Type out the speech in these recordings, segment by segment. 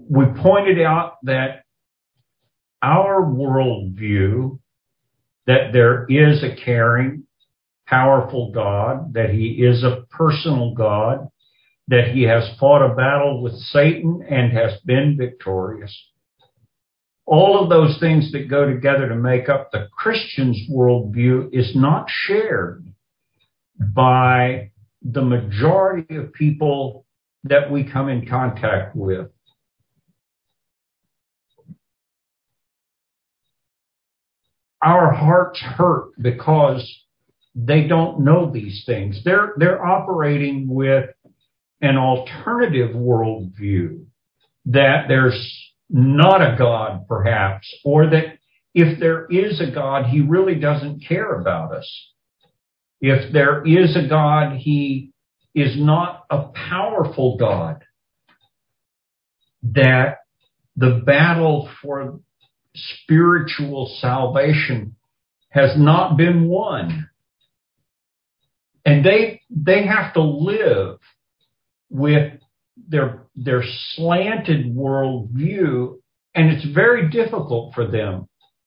we pointed out that our worldview, that there is a caring, powerful God, that he is a personal God, that he has fought a battle with Satan and has been victorious. All of those things that go together to make up the Christian's worldview is not shared by the majority of people that we come in contact with. Our hearts hurt because they don't know these things. They're operating with an alternative worldview, that there's not a God, perhaps, or that if there is a God, he really doesn't care about us. If there is a God, he is not a powerful God. That the battle for spiritual salvation has not been won. And they have to live with their slanted worldview, and it's very difficult for them.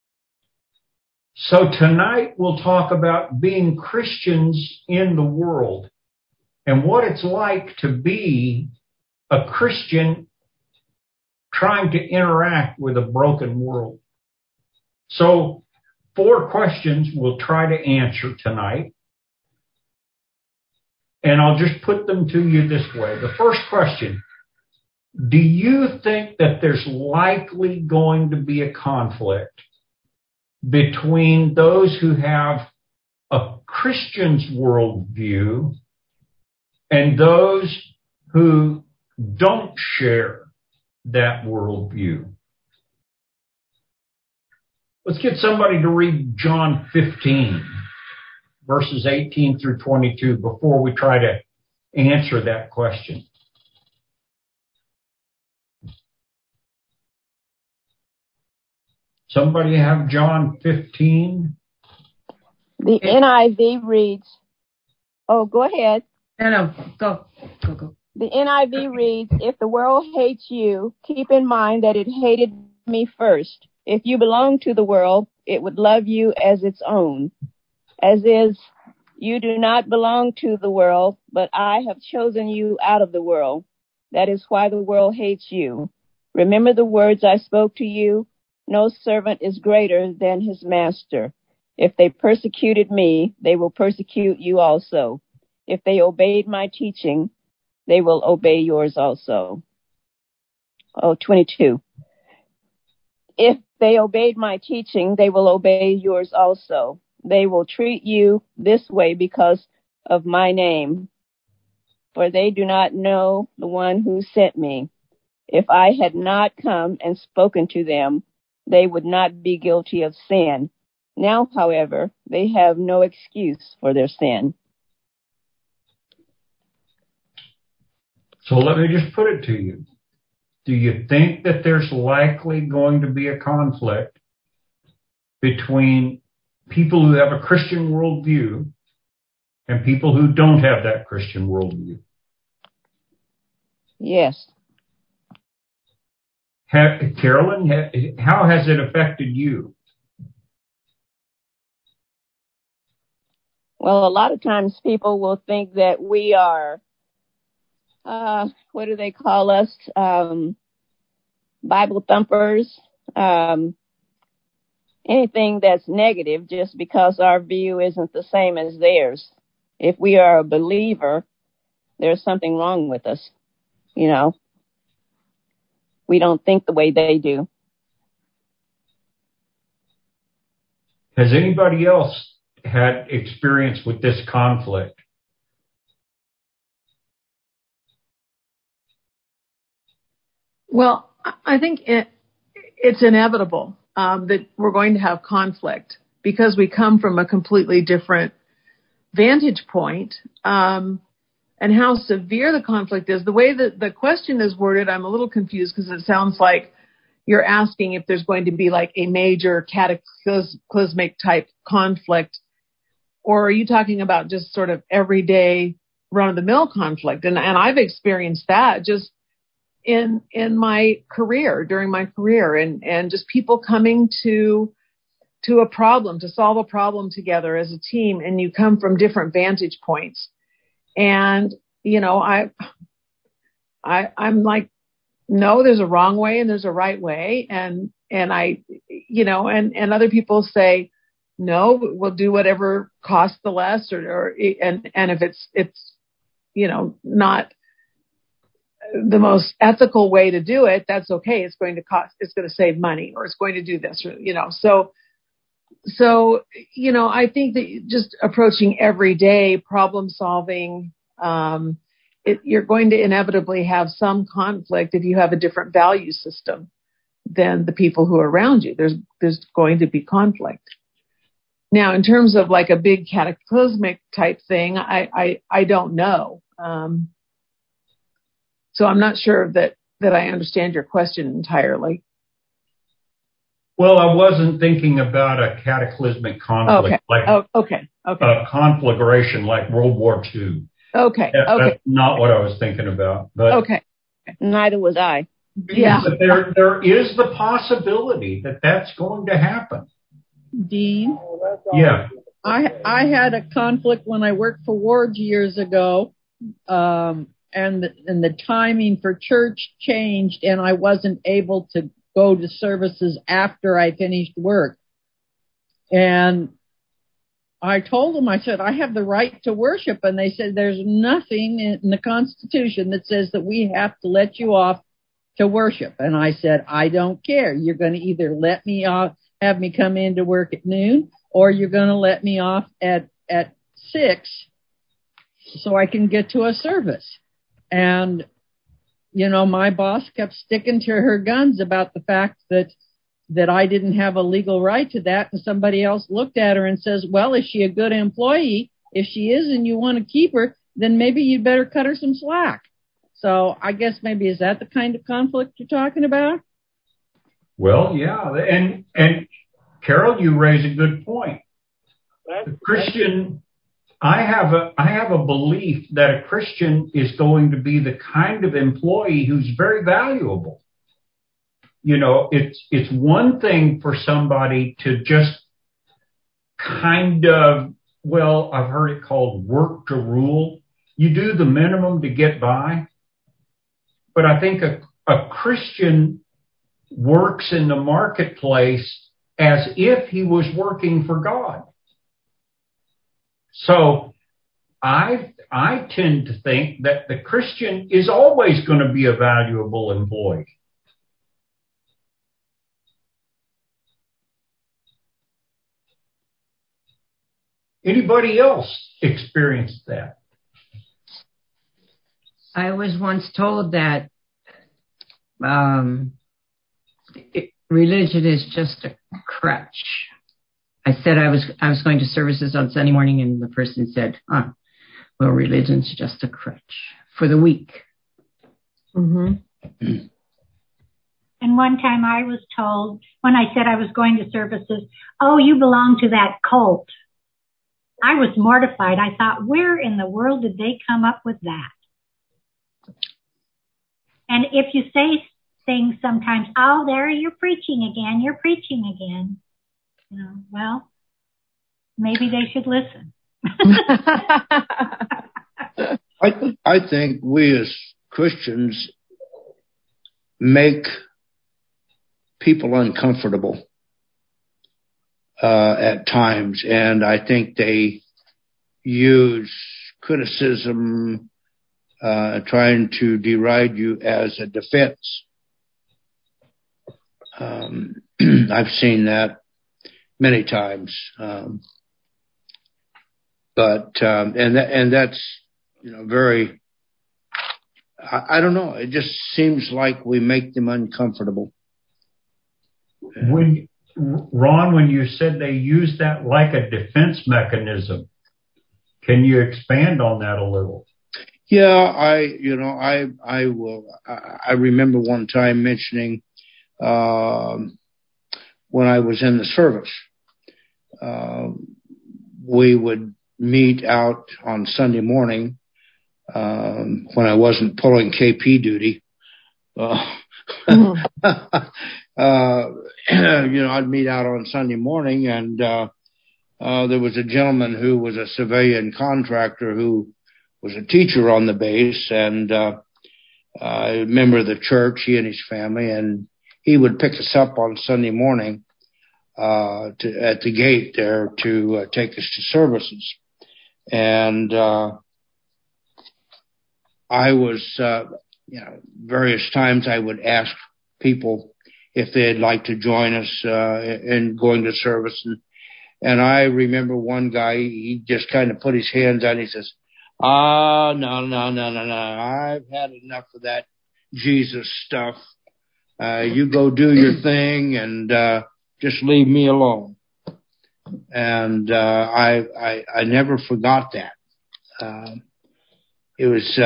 So tonight we'll talk about being Christians in the world and what it's like to be a Christian trying to interact with a broken world. So 4 questions we'll try to answer tonight. And I'll just put them to you this way. The first question, do you think that there's likely going to be a conflict between those who have a Christian's worldview and those who don't share that worldview? Let's get somebody to read John 15, verses 18 through 22, before we try to answer that question. Somebody have John 15? The NIV reads, go ahead. No, go. The NIV reads, if the world hates you, keep in mind that it hated me first. If you belong to the world, it would love you as its own. As is, you do not belong to the world, but I have chosen you out of the world. That is why the world hates you. Remember the words I spoke to you. No servant is greater than his master. If they persecuted me, they will persecute you also. If they obeyed my teaching, they will obey yours also. 22. If they obeyed my teaching, they will obey yours also. They will treat you this way because of my name, for they do not know the one who sent me. If I had not come and spoken to them, they would not be guilty of sin. Now, however, they have no excuse for their sin. So let me just put it to you. Do you think that there's likely going to be a conflict between people who have a Christian worldview and people who don't have that Christian worldview? Yes. Carolyn, how has it affected you? Well, a lot of times people will think that we are, what do they call us? Bible thumpers. Anything that's negative just because our view isn't the same as theirs. If we are a believer, there's something wrong with us. You know, we don't think the way they do. Has anybody else had experience with this conflict? Well, I think it's inevitable that we're going to have conflict because we come from a completely different vantage point. And how severe the conflict is, the way that the question is worded, I'm a little confused because it sounds like you're asking if there's going to be like a major cataclysmic type conflict, or are you talking about just sort of everyday run-of-the-mill conflict? And I've experienced that just in my career, during my career, and just people coming to a problem, to solve a problem together as a team, and you come from different vantage points. And, you know, I'm like, no, there's a wrong way and there's a right way. And I, you know, and other people say, no, we'll do whatever costs the less, and if it's, you know, not the most ethical way to do it, that's okay. It's going to save money, or it's going to do this, or, you know, so, you know, I think that just approaching everyday problem solving, you're going to inevitably have some conflict if you have a different value system than the people who are around you. There's going to be conflict. Now, in terms of like a big cataclysmic type thing, I don't know. So I'm not sure that I understand your question entirely. Well, I wasn't thinking about a cataclysmic conflict, okay. A conflagration like World War II. Okay. That's not what I was thinking about. But okay. Neither was I. Yeah. But there is the possibility that that's going to happen. Dean? Yeah. I had a conflict when I worked for Ward's years ago, and the timing for church changed, and I wasn't able to go to services after I finished work. And I told them, I said, I have the right to worship. And they said, there's nothing in the Constitution that says that we have to let you off to worship. And I said, I don't care. You're going to either let me off, have me come in to work at noon, or you're going to let me off at 6 so I can get to a service. And, you know, my boss kept sticking to her guns about the fact that I didn't have a legal right to that. And somebody else looked at her and says, well, is she a good employee? If she is and you want to keep her, then maybe you'd better cut her some slack. So I guess maybe is that the kind of conflict you're talking about? Well, yeah. And Carol, you raise a good point. The Christian, I have a belief that a Christian is going to be the kind of employee who's very valuable. You know, it's one thing for somebody to just kind of, well, I've heard it called work to rule. You do the minimum to get by. But I think a Christian works in the marketplace as if he was working for God. So I tend to think that the Christian is always going to be a valuable employee. Anybody else experienced that? I was once told that religion is just a crutch. I said I was going to services on Sunday morning, and the person said, well, religion's just a crutch for the weak. Mm-hmm. And one time I was told, when I said I was going to services, oh, you belong to that cult. I was mortified. I thought, where in the world did they come up with that? And if you say things sometimes, oh, there you're preaching again. You know, well, maybe they should listen. I think we as Christians make people uncomfortable at times, and I think they use criticism, trying to deride you as a defense. I've seen that many times, but that's, you know, very. I don't know. It just seems like we make them uncomfortable. Ron, when you said they use that like a defense mechanism, can you expand on that a little? Yeah, I will. I remember one time mentioning when I was in the service, we would meet out on Sunday morning when I wasn't pulling KP duty, I'd meet out on Sunday morning, and there was a gentleman who was a civilian contractor who was a teacher on the base, and a member of the church, he and his family, and he would pick us up on Sunday morning at the gate there to take us to services. And I was, various times I would ask people if they'd like to join us in going to service. And I remember one guy, he just kind of put his hands on it. He says, no. I've had enough of that Jesus stuff. You go do your thing and just leave me alone. And I never forgot that. It was,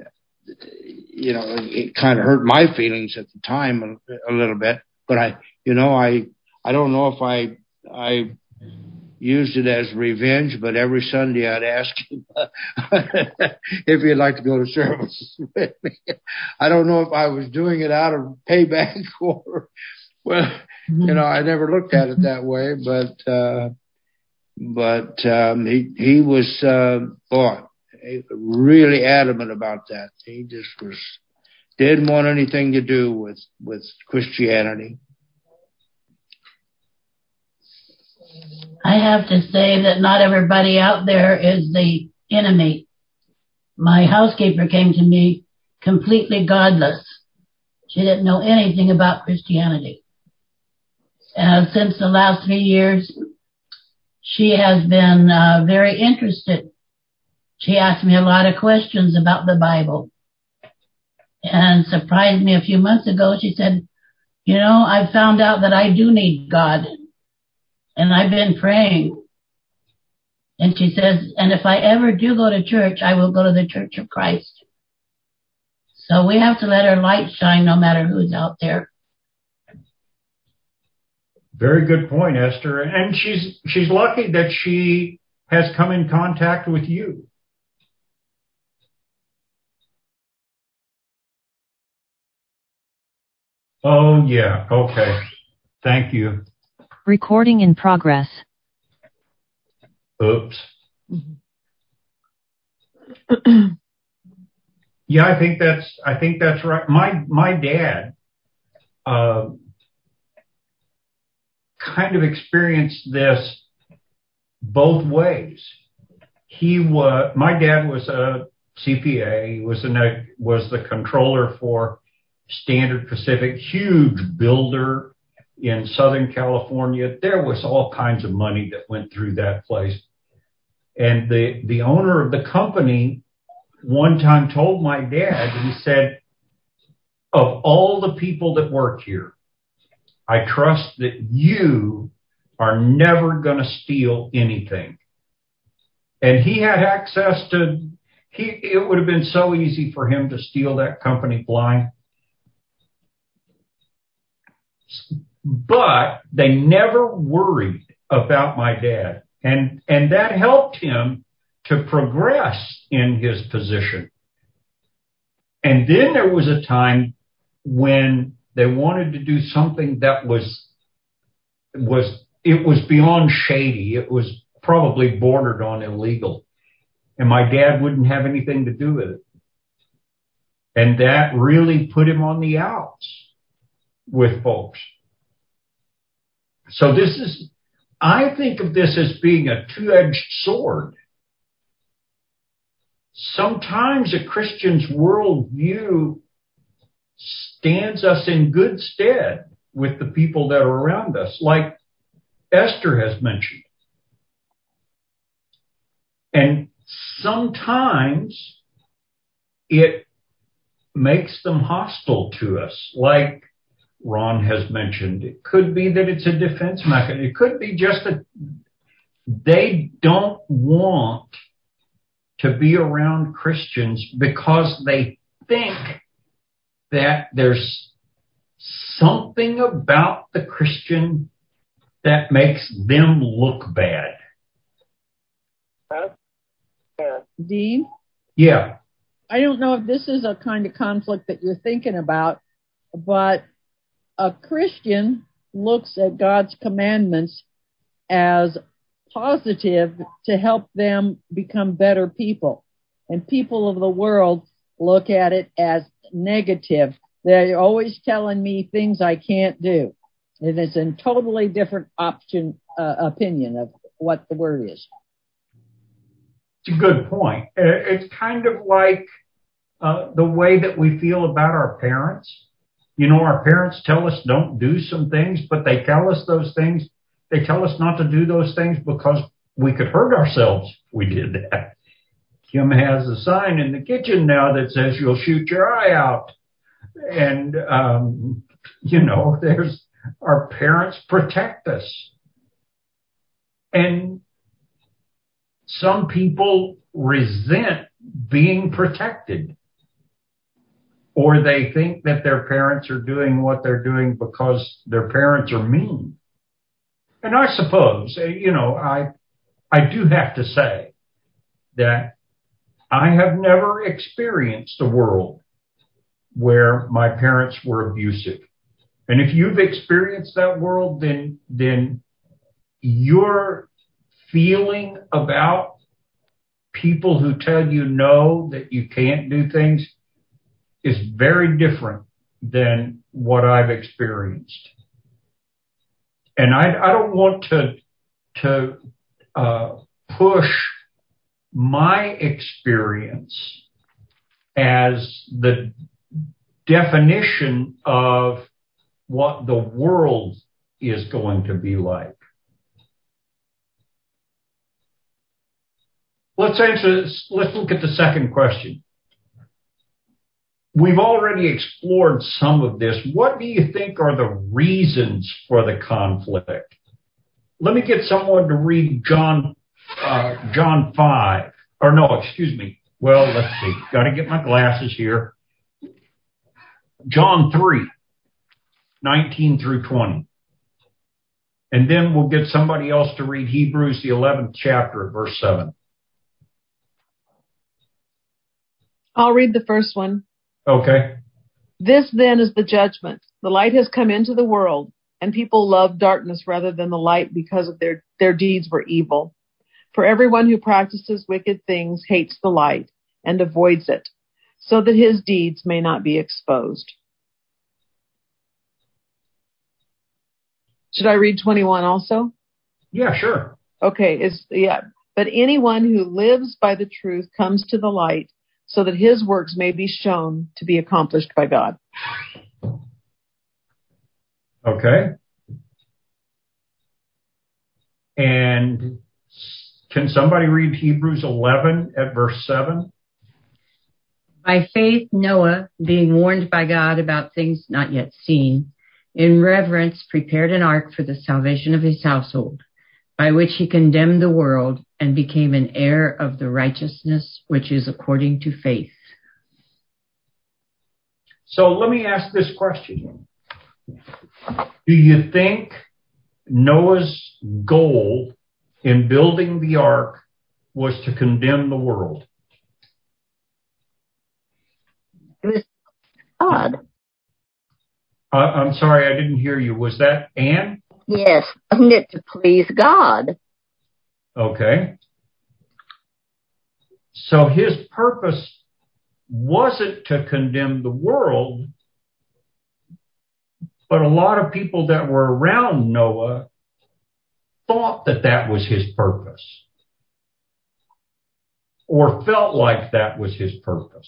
it kind of hurt my feelings at the time a little bit. But I don't know if I used it as revenge, but every Sunday I'd ask him if he'd like to go to service with me. I don't know if I was doing it out of payback or, I never looked at it that way, but he was, really adamant about that. He just didn't want anything to do with Christianity. I have to say that not everybody out there is the enemy. My housekeeper came to me completely godless. She didn't know anything about Christianity. Since the last 3 years, she has been very interested. She asked me a lot of questions about the Bible and surprised me a few months ago. She said, I found out that I do need God. And I've been praying. And she says, and if I ever do go to church, I will go to the Church of Christ. So we have to let our light shine no matter who's out there. Very good point, Esther. And she's lucky that she has come in contact with you. Oh, yeah. Okay. Thank you. Recording in progress. Oops. Yeah, I think that's right. My dad kind of experienced this both ways. My dad was a CPA. He was the controller for Standard Pacific, huge builder in Southern California. There was all kinds of money that went through that place. And the owner of the company one time told my dad, he said, of all the people that work here, I trust that you are never going to steal anything. And he had access to, it would have been so easy for him to steal that company blind. But they never worried about my dad. And that helped him to progress in his position. And then there was a time when they wanted to do something that was beyond shady. It was probably bordered on illegal. And my dad wouldn't have anything to do with it. And that really put him on the outs with folks. So I think of this as being a two-edged sword. Sometimes a Christian's worldview stands us in good stead with the people that are around us, like Esther has mentioned. And sometimes it makes them hostile to us, like Ron has mentioned. It could be that it's a defense mechanism. It could be just that they don't want to be around Christians because they think that there's something about the Christian that makes them look bad. Dean? Yeah. I don't know if this is a kind of conflict that you're thinking about, but a Christian looks at God's commandments as positive to help them become better people. And people of the world look at it as negative. They're always telling me things I can't do. And it's a totally different opinion of what the word is. It's a good point. It's kind of like the way that we feel about our parents. You know, our parents tell us don't do some things, but they tell us those things. They tell us not to do those things because we could hurt ourselves if we did that. Kim has a sign in the kitchen now that says you'll shoot your eye out. And, you know, there's our parents protect us. And some people resent being protected, or they think that their parents are doing what they're doing because their parents are mean. And I suppose, you know, I do have to say that I have never experienced a world where my parents were abusive. And if you've experienced that world, then your feeling about people who tell you no, that you can't do things, is very different than what I've experienced. And I don't want to push my experience as the definition of what the world is going to be like. Let's answer this. Let's look at the second question. We've already explored some of this. What do you think are the reasons for the conflict? Let me get someone to read John 5. Or no, excuse me. Well, let's see. Got to get my glasses here. John 3, 19 through 20. And then we'll get somebody else to read Hebrews, the 11th chapter, verse 7. I'll read the first one. Okay. This then is the judgment. The light has come into the world, and people love darkness rather than the light because of their deeds were evil. For everyone who practices wicked things hates the light and avoids it, so that his deeds may not be exposed. Should I read 21 also? Yeah, sure. Okay. But anyone who lives by the truth comes to the light, so that his works may be shown to be accomplished by God. Okay. And can somebody read Hebrews 11 at verse 7? By faith, Noah, being warned by God about things not yet seen, in reverence prepared an ark for the salvation of his household, by which he condemned the world and became an heir of the righteousness which is according to faith. So let me ask this question. Do you think Noah's goal in building the ark was to condemn the world? It was God. I'm sorry, I didn't hear you. Was that Anne? Yes, wasn't it to please God? Okay. So his purpose wasn't to condemn the world, but a lot of people that were around Noah thought that that was his purpose, or felt like that was his purpose.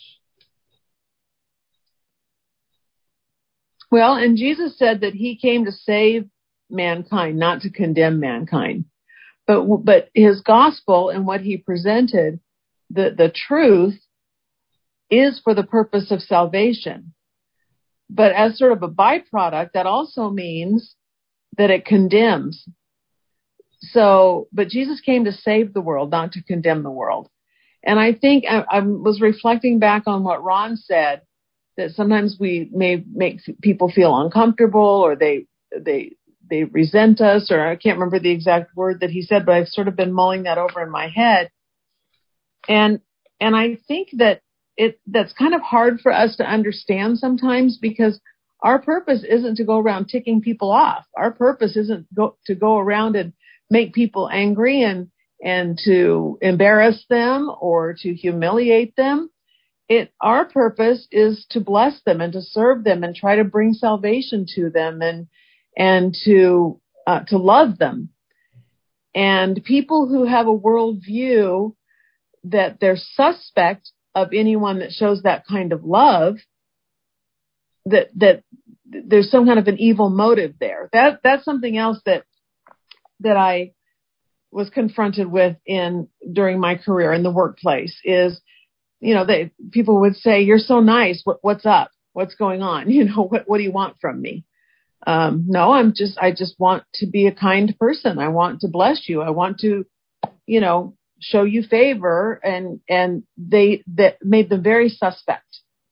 Well, and Jesus said that he came to save mankind, not to condemn mankind. But his gospel and what he presented, the truth, is for the purpose of salvation. But as sort of a byproduct, that also means that it condemns. So, but Jesus came to save the world, not to condemn the world. And I think I was reflecting back on what Ron said, that sometimes we may make people feel uncomfortable, or they resent us, or I can't remember the exact word that he said, but I've sort of been mulling that over in my head. And I think that that's kind of hard for us to understand sometimes, because our purpose isn't to go around ticking people off. Our purpose isn't to go around and make people angry and to embarrass them or to humiliate them. Our purpose is to bless them and to serve them and try to bring salvation to them and to love them. And people who have a worldview that they're suspect of anyone that shows that kind of love, that there's some kind of an evil motive there. That's something else that I was confronted with during my career in the workplace is, people would say, "You're so nice. What's up? What's going on? What do you want from me?" No, I just want to be a kind person. I want to bless you. I want to, show you favor. And that made them very suspect.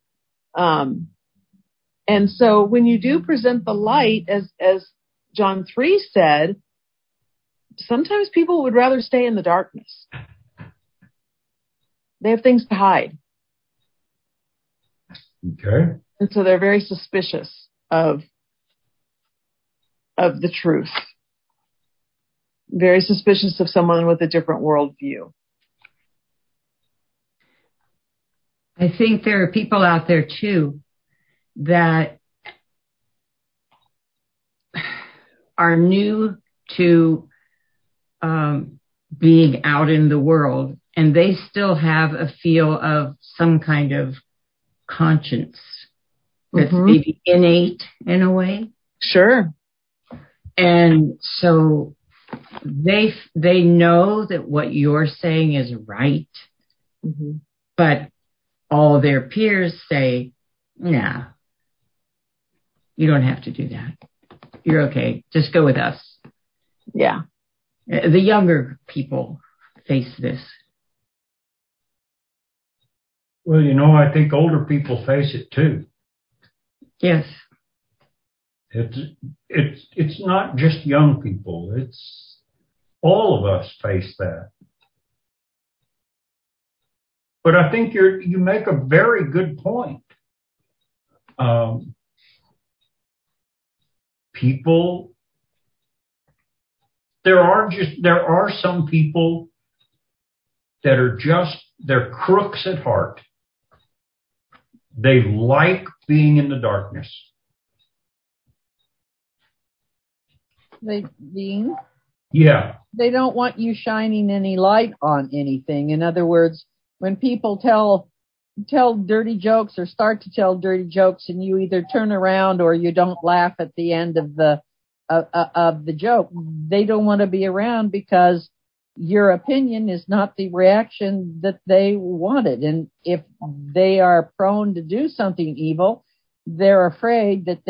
And so when you do present the light, as John 3 said, sometimes people would rather stay in the darkness. They have things to hide. Okay. And so they're very suspicious of the truth. Very suspicious of someone with a different worldview. I think there are people out there too that are new to being out in the world, and they still have a feel of some kind of conscience that's maybe innate in a way. Sure. And so they know that what you're saying is right, but all their peers say, "Nah, you don't have to do that. You're okay. Just go with us." Yeah. The younger people face this. Well, I think older people face it too. Yes. It's not just young people. It's all of us face that. But I think you make a very good point. People, there are some people that are they're crooks at heart. They like being in the darkness. Dean? Yeah. They don't want you shining any light on anything. In other words, when people tell dirty jokes or start to tell dirty jokes and you either turn around or you don't laugh at the end of the joke, they don't want to be around because your opinion is not the reaction that they wanted. And if they are prone to do something evil, they're afraid that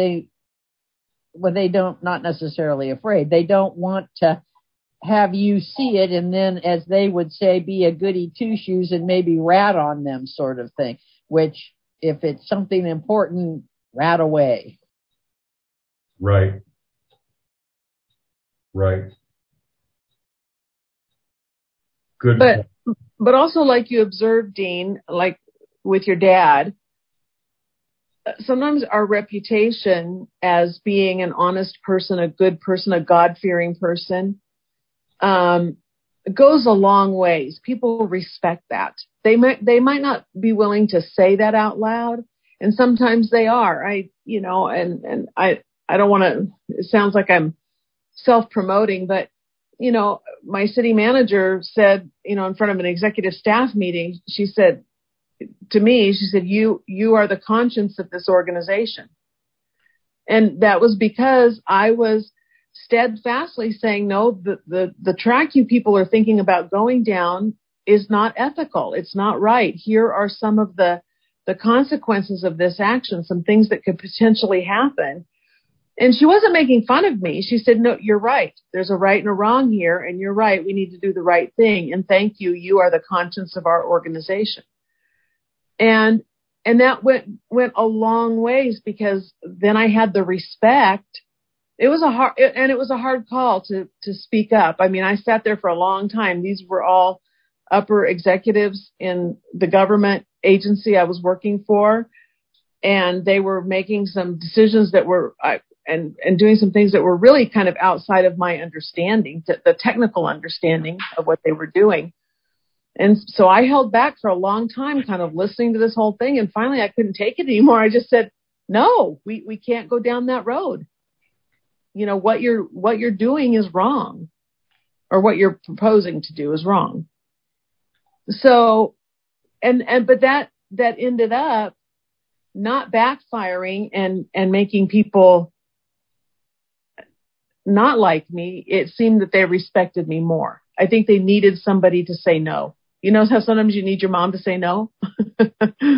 not necessarily afraid. They don't want to have you see it and then, as they would say, be a goody two-shoes and maybe rat on them sort of thing, which if it's something important, rat away. Right. Good. But also, like you observed, Dean, like with your dad, sometimes our reputation as being an honest person, a good person, a God-fearing person, goes a long ways. People respect that. They might not be willing to say that out loud, and sometimes they are. I don't want to. It sounds like I'm self-promoting, but my city manager said, in front of an executive staff meeting, she said to me, you are the conscience of this organization. And that was because I was steadfastly saying, no, the track you people are thinking about going down is not ethical. It's not right. Here are some of the consequences of this action, some things that could potentially happen. And she wasn't making fun of me. She said, no, you're right. There's a right and a wrong here. And you're right. We need to do the right thing. And thank you. You are the conscience of our organization. And that went a long ways, because then I had the respect. It was a hard call to speak up. I mean, I sat there for a long time. These were all upper executives in the government agency I was working for. and they were making some decisions that were, and doing some things that were really kind of outside of my understanding, the technical understanding of what they were doing. And so I held back for a long time, kind of listening to this whole thing. And finally I couldn't take it anymore. I just said, no, we can't go down that road. You know, what you're doing is wrong, or what you're proposing to do is wrong. So, but that ended up not backfiring and making people not like me. It seemed that they respected me more. I think they needed somebody to say no. You know how sometimes you need your mom to say no? Does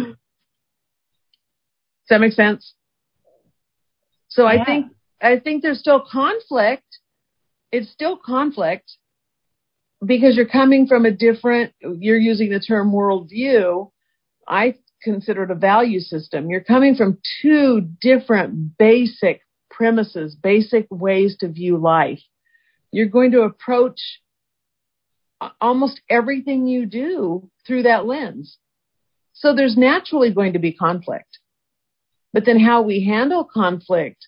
that make sense? So yeah. I think there's still conflict. It's still conflict because you're coming from you're using the term worldview. I consider it a value system. You're coming from two different basic premises, basic ways to view life. You're going to approach almost everything you do through that lens. So there's naturally going to be conflict. But then how we handle conflict,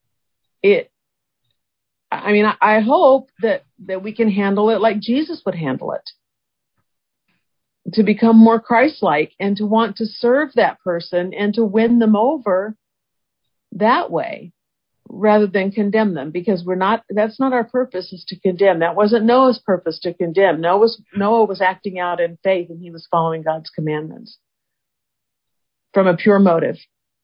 I hope that we can handle it like Jesus would handle it. To become more Christ-like and to want to serve that person and to win them over that way rather than condemn them, because that's not our purpose, is to condemn. That wasn't Noah's purpose, to condemn. Noah was acting out in faith, and he was following God's commandments from a pure motive.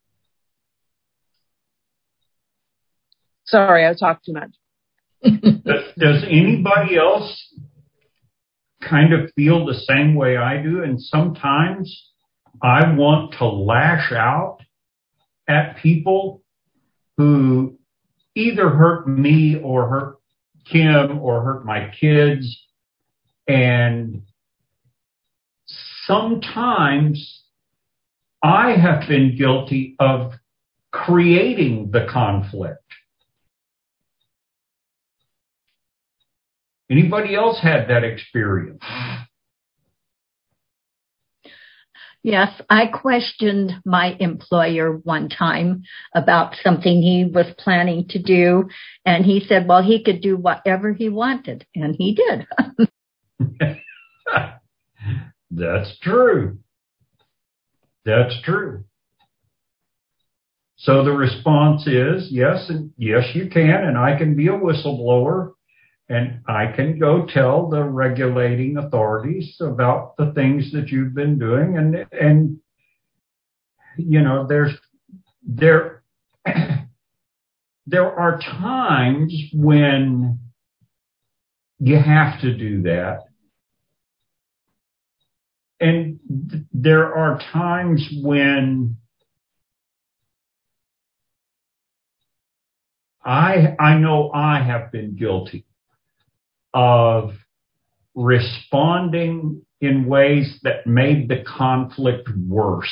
Sorry, I talked too much. Does anybody else kind of feel the same way I do? And sometimes I want to lash out at people who either hurt me or hurt Kim or hurt my kids. And sometimes I have been guilty of creating the conflict. Anybody else had that experience? Yes, I questioned my employer one time about something he was planning to do, and he said, well, he could do whatever he wanted, and he did. That's true. That's true. So the response is yes, and yes, you can, and I can be a whistleblower. And I can go tell the regulating authorities about the things that you've been doing. And you know, there are times when you have to do that. And there are times when I know I have been guilty of responding in ways that made the conflict worse.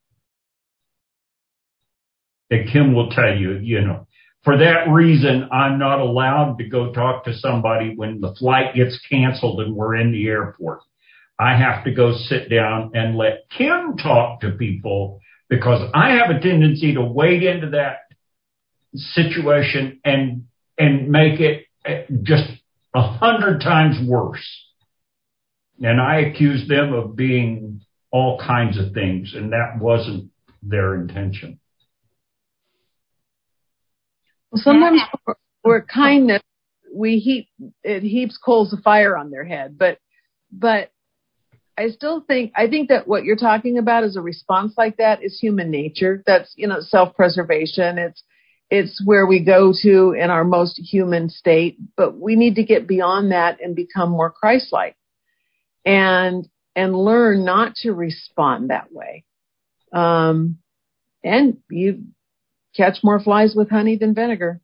And Kim will tell you, you know, for that reason, I'm not allowed to go talk to somebody when the flight gets canceled and we're in the airport. I have to go sit down and let Kim talk to people because I have a tendency to wade into that situation and make it just 100 times worse. And I accuse them of being all kinds of things, and that wasn't their intention. Well, sometimes we're kindness, it heaps coals of fire on their head, but I think that what you're talking about is a response like that is human nature. That's, you know, self-preservation. It's where we go to in our most human state, but we need to get beyond that and become more Christ-like and learn not to respond that way. And you catch more flies with honey than vinegar.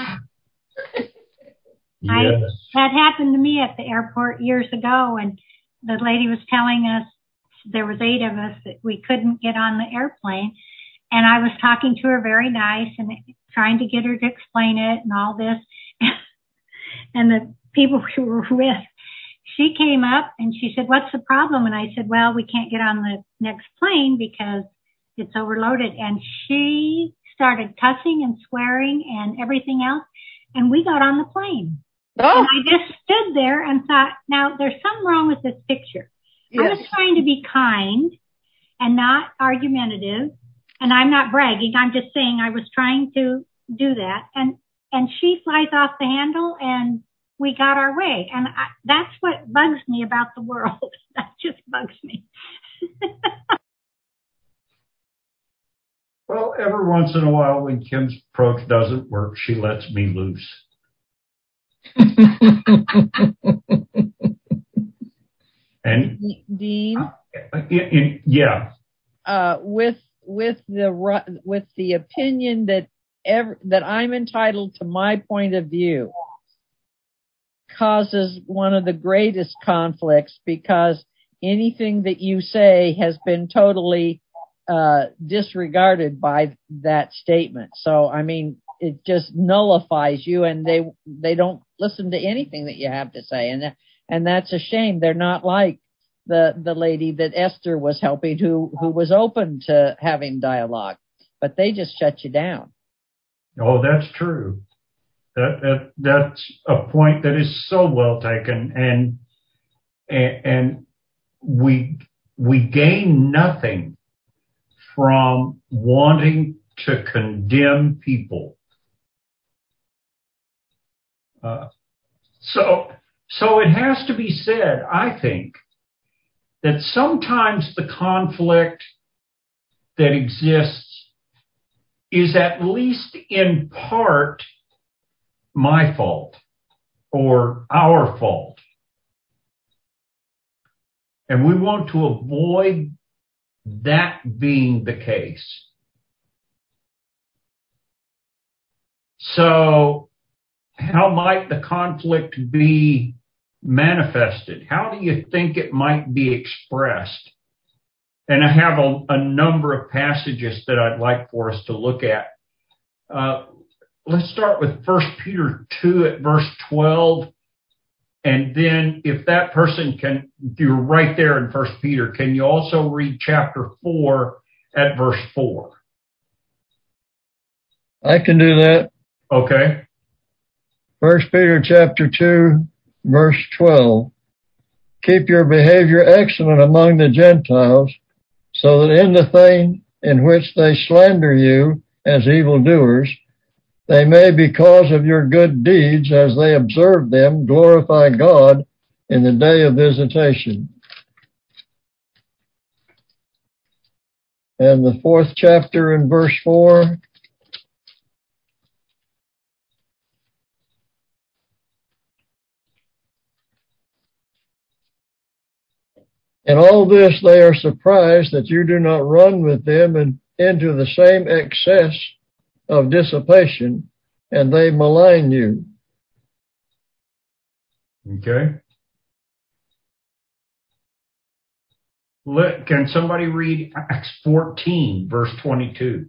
Yes. That happened to me at the airport years ago, and the lady was telling us, there was 8 of us, that we couldn't get on the airplane. And I was talking to her very nice and trying to get her to explain it and all this. And the people we were with, she came up and she said, what's the problem? And I said, well, we can't get on the next plane because It's overloaded. And she started cussing and swearing and everything else. And we got on the plane. Oh. And I just stood there and thought, now there's something wrong with this picture. Yes. I was trying to be kind and not argumentative. And I'm not bragging. I'm just saying I was trying to do that. And she flies off the handle and we got our way. And that's what bugs me about the world. That just bugs me. Well, every once in a while when Kim's approach doesn't work, she lets me loose. And Dean? Yeah. With the opinion that I'm entitled to my point of view causes one of the greatest conflicts, because anything that you say has been totally disregarded by that statement. So, I mean, it just nullifies you, and they don't listen to anything that you have to say, and that's a shame. They're not like the lady that Esther was helping, who was open to having dialogue, but they just shut you down. Oh, that's true. That's a point that is so well taken, and we gain nothing from wanting to condemn people. So it has to be said, I think, that sometimes the conflict that exists is at least in part my fault or our fault. And we want to avoid that being the case. So how might the conflict be manifested? How do you think it might be expressed? And I have a number of passages that I'd like for us to look at. Let's start with 1 Peter 2 at verse 12. And then if that person you're right there in 1 Peter, can you also read chapter 4 at verse 4? I can do that. Okay. 1 Peter chapter 2, verse 12. Keep your behavior excellent among the Gentiles, so that in the thing in which they slander you as evildoers, they may, because of your good deeds as they observe them, glorify God in the day of visitation. And the 4th chapter in verse 4. In all this they are surprised that you do not run with them into the same excess of dissipation, and they malign you. Okay. Can somebody read Acts 14, verse 22?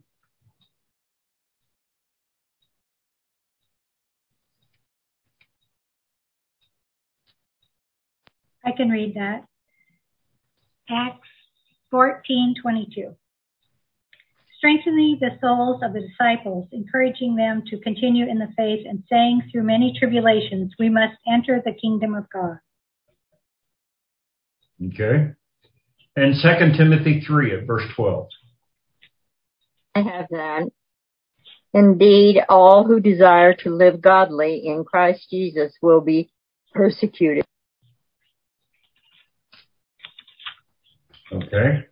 I can read that. Acts 14:22. Strengthening the souls of the disciples, encouraging them to continue in the faith, and saying through many tribulations, we must enter the kingdom of God. Okay. And 2 Timothy 3 at verse 12. I have that. Indeed, all who desire to live godly in Christ Jesus will be persecuted. Okay.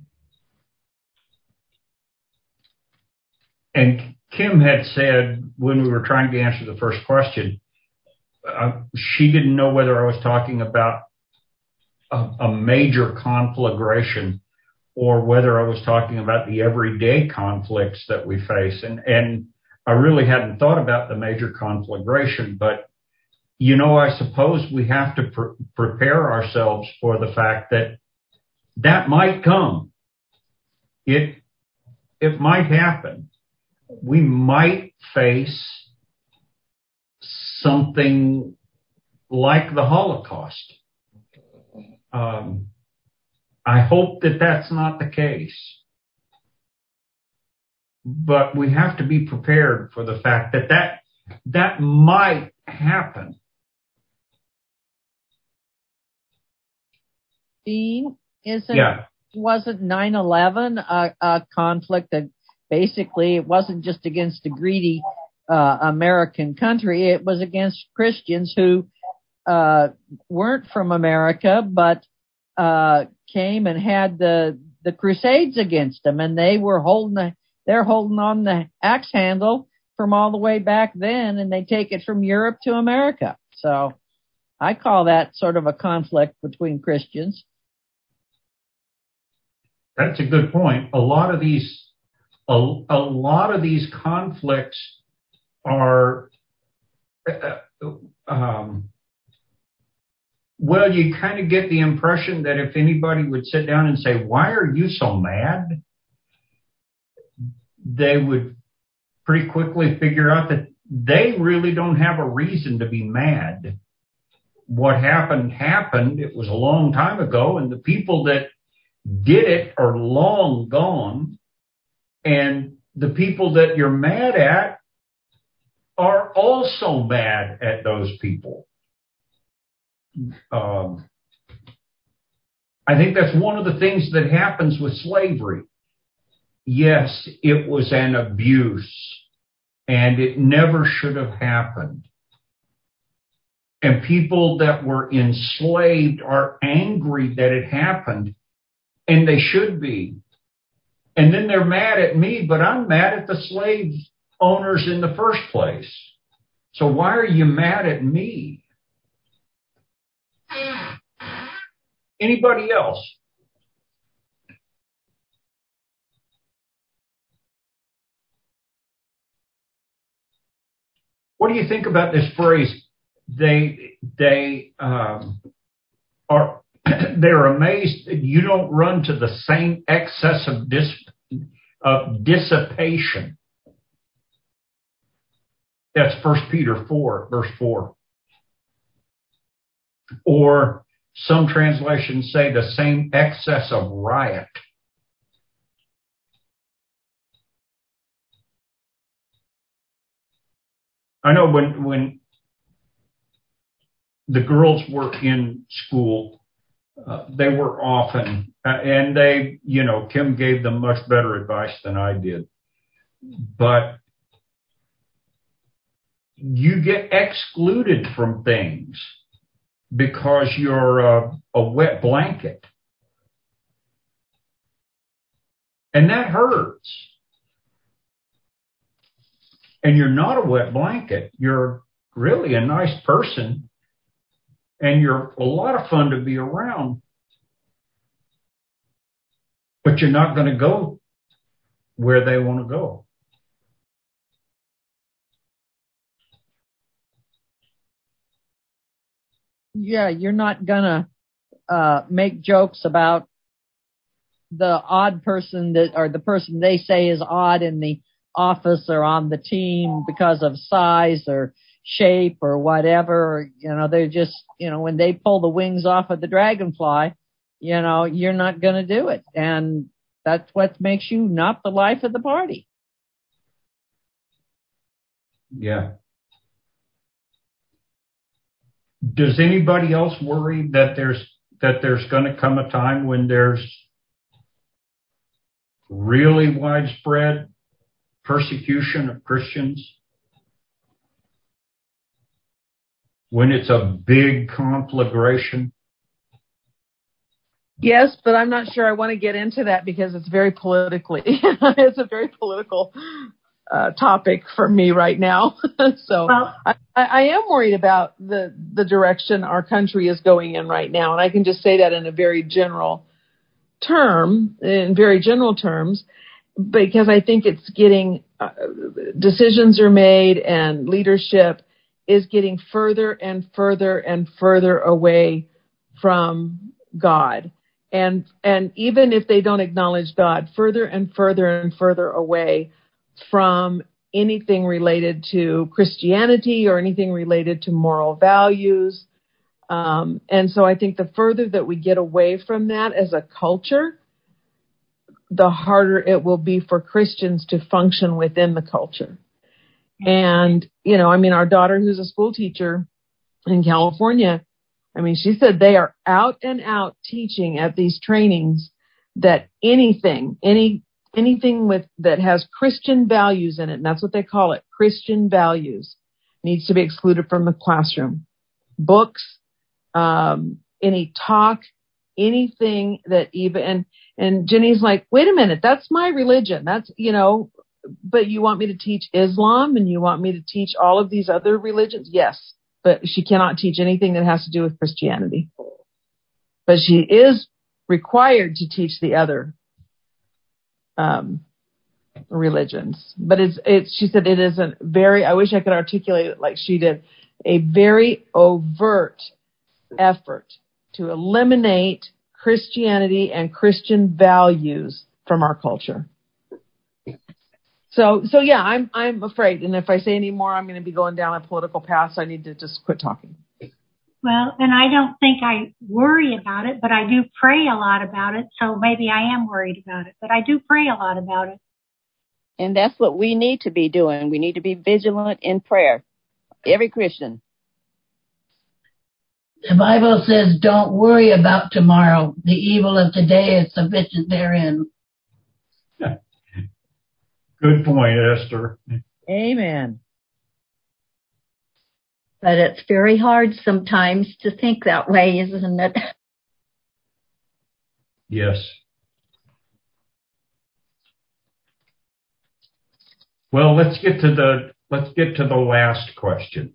And Kim had said when we were trying to answer the first question, she didn't know whether I was talking about a major conflagration or whether I was talking about the everyday conflicts that we face. And I really hadn't thought about the major conflagration, but I suppose we have to prepare ourselves for the fact that might come. It might happen. We might face something like the Holocaust. I hope that that's not the case. but we have to be prepared for the fact that might happen. Dean, wasn't 9/11 a conflict that basically it wasn't just against a greedy American country, it was against Christians who weren't from America but came and had the Crusades against them, and they're holding on the axe handle from all the way back then, and they take it from Europe to America. So I call that sort of a conflict between Christians. That's a good point. A lot of these conflicts are, well, you kind of get the impression that if anybody would sit down and say, "Why are you so mad?" they would pretty quickly figure out that they really don't have a reason to be mad. What happened. It was a long time ago, and the people that did it are long gone, and the people that you're mad at are also mad at those people. I think that's one of the things that happens with slavery. Yes, it was an abuse, and it never should have happened. And people that were enslaved are angry that it happened, and they should be. And then they're mad at me, but I'm mad at the slave owners in the first place. So why are you mad at me? Anybody else? What do you think about this phrase? They're amazed that you don't run to the same excess of dissipation. That's 1 Peter 4, verse 4. Or some translations say the same excess of riot. I know when the girls were in school, they were often, and they, Kim gave them much better advice than I did. But you get excluded from things because you're a wet blanket. And that hurts. And you're not a wet blanket. You're really a nice person. And you're a lot of fun to be around. But you're not going to go where they want to go. Yeah, you're not going to make jokes about the odd person or the person they say is odd in the office or on the team because of size or shape or whatever. They're just, when they pull the wings off of the dragonfly, you're not going to do it. And that's what makes you not the life of the party. Yeah. Does anybody else worry that there's going to come a time when there's really widespread persecution of Christians? When it's a big conflagration? Yes, but I'm not sure I want to get into that because it's very it's a very political topic for me right now. So I am worried about the direction our country is going in right now. And I can just say that in very general terms, because I think it's getting, decisions are made and leadership is getting further and further and further away from God. And even if they don't acknowledge God, further and further and further away from anything related to Christianity or anything related to moral values. And so I think the further that we get away from that as a culture, the harder it will be for Christians to function within the culture. And, our daughter, who's a school teacher in California, she said they are out and out teaching at these trainings that anything that has Christian values in it, and that's what they call it, Christian values, needs to be excluded from the classroom. Books, any talk, anything that even, and Jenny's like, wait a minute, that's my religion. That's, but you want me to teach Islam and you want me to teach all of these other religions? Yes, but she cannot teach anything that has to do with Christianity. But she is required to teach the other religions. But she said it is a very, I wish I could articulate it like she did, a very overt effort to eliminate Christianity and Christian values from our culture. So yeah, I'm afraid. And if I say any more, I'm going to be going down a political path. So I need to just quit talking. Well, and I don't think I worry about it, but I do pray a lot about it. So maybe I am worried about it, but I do pray a lot about it. And that's what we need to be doing. We need to be vigilant in prayer. Every Christian. The Bible says, don't worry about tomorrow. The evil of today is sufficient therein. Good point, Esther. Amen. But it's very hard sometimes to think that way, isn't it? Yes. Well, let's get to the last question.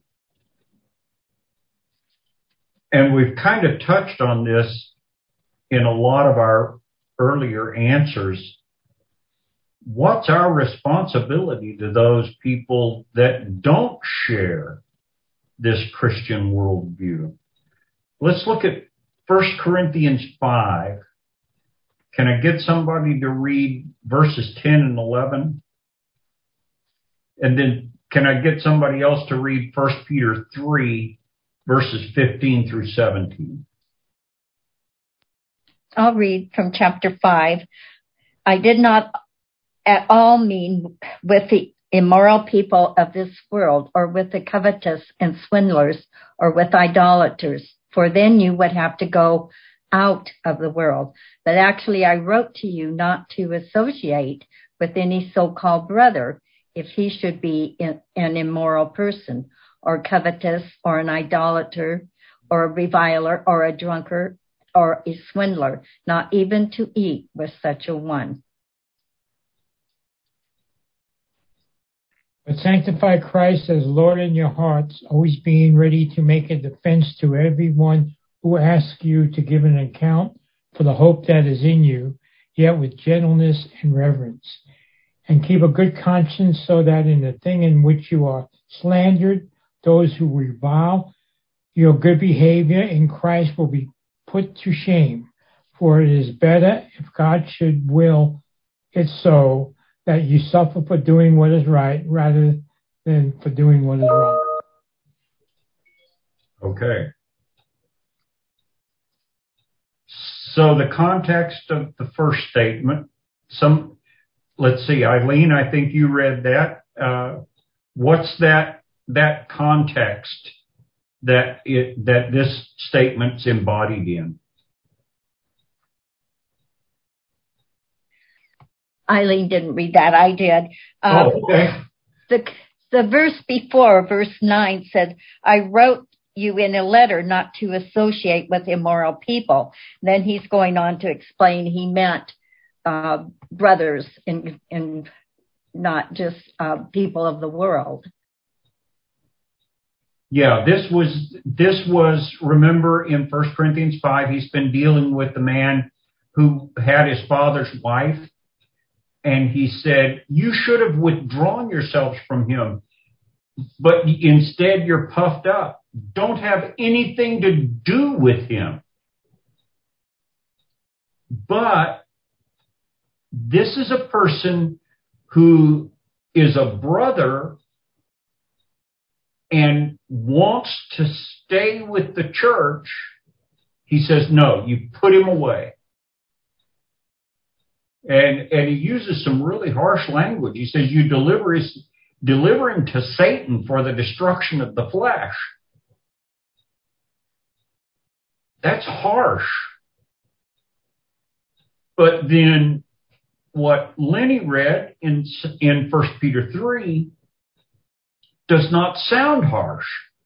And we've kind of touched on this in a lot of our earlier answers. What's our responsibility to those people that don't share this Christian worldview? Let's look at 1 Corinthians 5. Can I get somebody to read verses 10 and 11? And then can I get somebody else to read 1 Peter 3, verses 15 through 17? I'll read from chapter 5. I did not at all mean with the immoral people of this world, or with the covetous and swindlers, or with idolaters, for then you would have to go out of the world. But actually I wrote to you not to associate with any so-called brother if he should be an immoral person, or covetous, or an idolater, or a reviler, or a drunkard, or a swindler, not even to eat with such a one. But sanctify Christ as Lord in your hearts, always being ready to make a defense to everyone who asks you to give an account for the hope that is in you, yet with gentleness and reverence. And keep a good conscience, so that in the thing in which you are slandered, those who revile your good behavior in Christ will be put to shame. For it is better, if God should will it so, that you suffer for doing what is right rather than for doing what is wrong. Okay. So the context of the first statement, let's see, Eileen, I think you read that. What's that context that this statement's embodied in? Eileen didn't read that. I did. Okay. The verse before, verse 9, said, I wrote you in a letter not to associate with immoral people. Then he's going on to explain he meant brothers and not just people of the world. Yeah, this was, remember in 1 Corinthians 5, he's been dealing with the man who had his father's wife. And he said, you should have withdrawn yourselves from him, but instead you're puffed up. Don't have anything to do with him. But this is a person who is a brother and wants to stay with the church. He says, no, you put him away. And he uses some really harsh language. He says, you deliver him to Satan for the destruction of the flesh. That's harsh. But then what Lenny read in 1 Peter 3 does not sound harsh.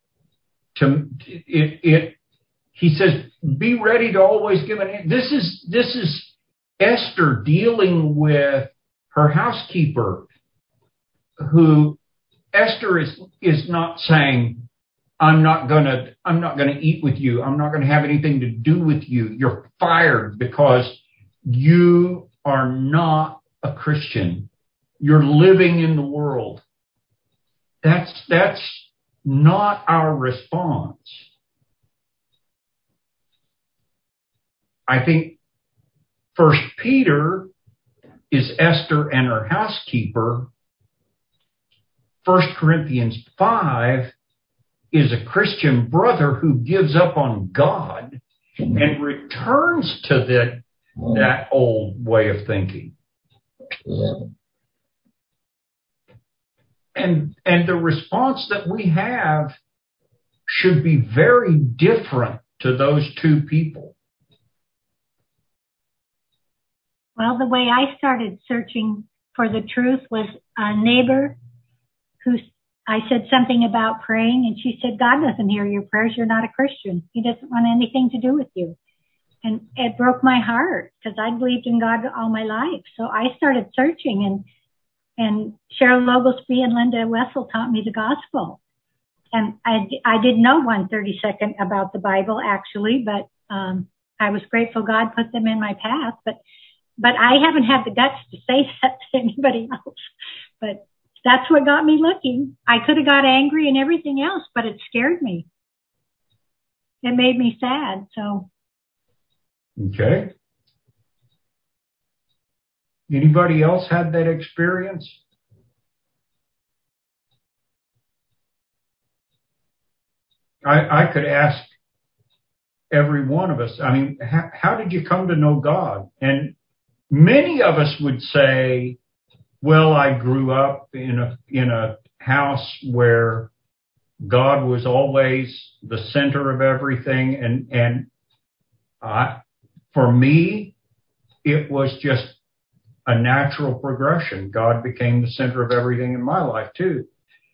He says, be ready to always give an answer. This is Esther dealing with her housekeeper, who Esther is not saying, I'm not gonna eat with you. I'm not gonna have anything to do with you. You're fired because you are not a Christian. You're living in the world. That's not our response. I think 1 Peter is Esther and her housekeeper. 1 Corinthians 5 is a Christian brother who gives up on God and returns to that old way of thinking. And the response that we have should be very different to those two people. Well, the way I started searching for the truth was a neighbor who I said something about praying, and she said, God doesn't hear your prayers. You're not a Christian. He doesn't want anything to do with you. And it broke my heart because I believed in God all my life. So I started searching, and Cheryl Oglesby and Linda Wessel taught me the gospel. And I didn't know 132nd about the Bible, actually, but I was grateful God put them in my path. But I haven't had the guts to say that to anybody else. But that's what got me looking. I could have got angry and everything else, but it scared me. It made me sad, so. Okay. Anybody else had that experience? I could ask every one of us, I mean, how did you come to know God? And many of us would say, well, I grew up in a house where God was always the center of everything. And for me, it was just a natural progression. God became the center of everything in my life too.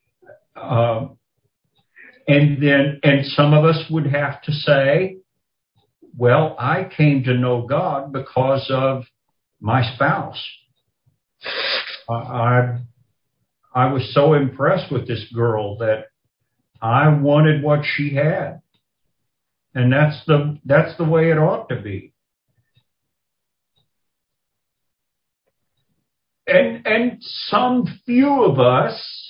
And some of us would have to say, well, I came to know God because of my spouse. I was so impressed with this girl that I wanted what she had. And that's the way it ought to be. And some few of us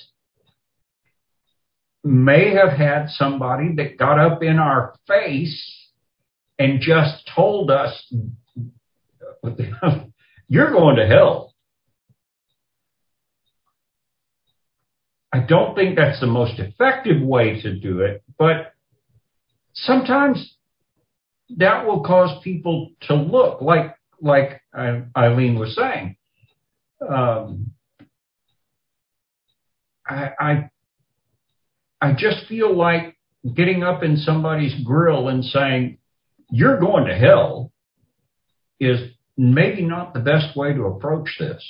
may have had somebody that got up in our face and just told us, you're going to hell. I don't think that's the most effective way to do it, but sometimes that will cause people to look like Eileen was saying. I just feel like getting up in somebody's grill and saying, you're going to hell, is maybe not the best way to approach this.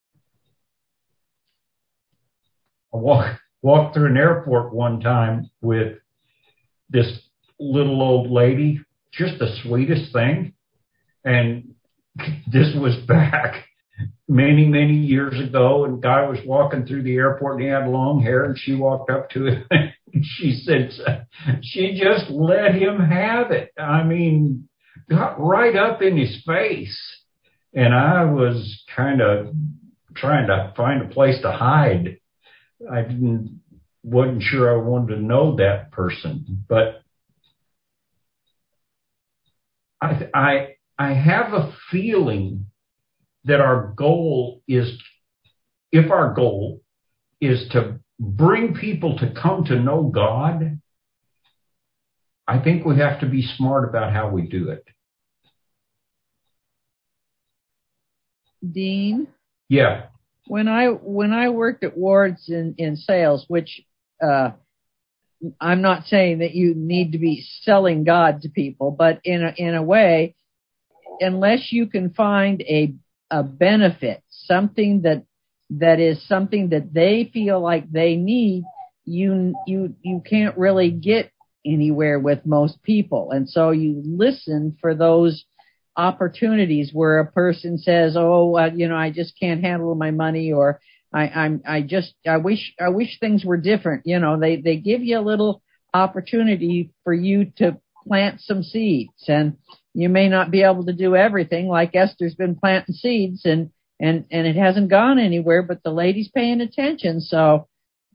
I walked through an airport one time with this little old lady, just the sweetest thing. And this was back many, many years ago. And a guy was walking through the airport and he had long hair, and she walked up to him and she said, she just let him have it. I mean, got right up in his face. And I was kind of trying to find a place to hide. I wasn't sure I wanted to know that person, but I have a feeling that our goal is, if our goal is to bring people to come to know God, I think we have to be smart about how we do it. Dean? Yeah. When I worked at Ward's in sales, which I'm not saying that you need to be selling God to people, but in a way, unless you can find a benefit, something that is something that they feel like they need, you can't really get anywhere with most people. And so you listen for those opportunities where a person says, I just can't handle my money, or I wish things were different. They give you a little opportunity for you to plant some seeds, and you may not be able to do everything. Like Esther's been planting seeds, and it hasn't gone anywhere, but the lady's paying attention. So,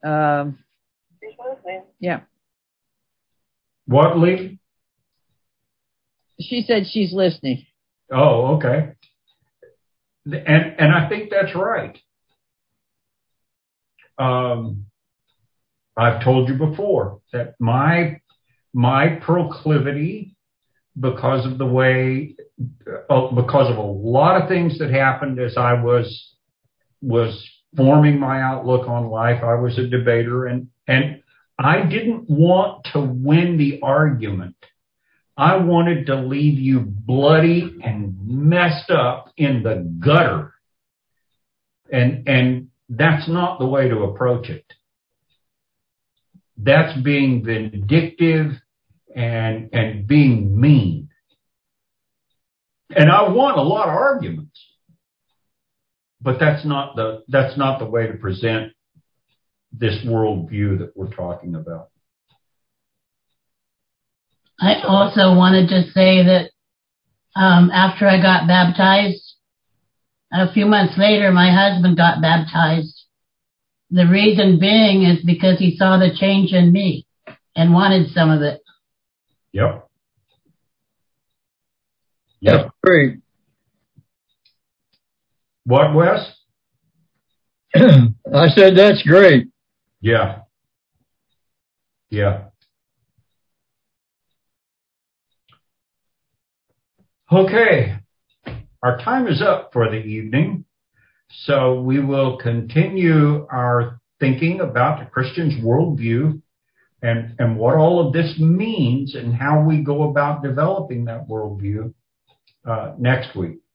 yeah. What, Lee? She said she's listening. Oh, okay. And I think that's right. I've told you before that my proclivity, because of a lot of things that happened as I was forming my outlook on life. I was a debater, and I didn't want to win the argument. I wanted to leave you bloody and messed up in the gutter. And that's not the way to approach it. That's being vindictive and being mean. And I won a lot of arguments. But that's not the way to present this worldview that we're talking about. I also wanted to say that after I got baptized, a few months later, my husband got baptized. The reason being is because he saw the change in me and wanted some of it. Yep. That's great. What, Wes? I said that's great. Yeah. Yeah. Okay. Our time is up for the evening, so we will continue our thinking about the Christian's worldview and what all of this means and how we go about developing that worldview next week.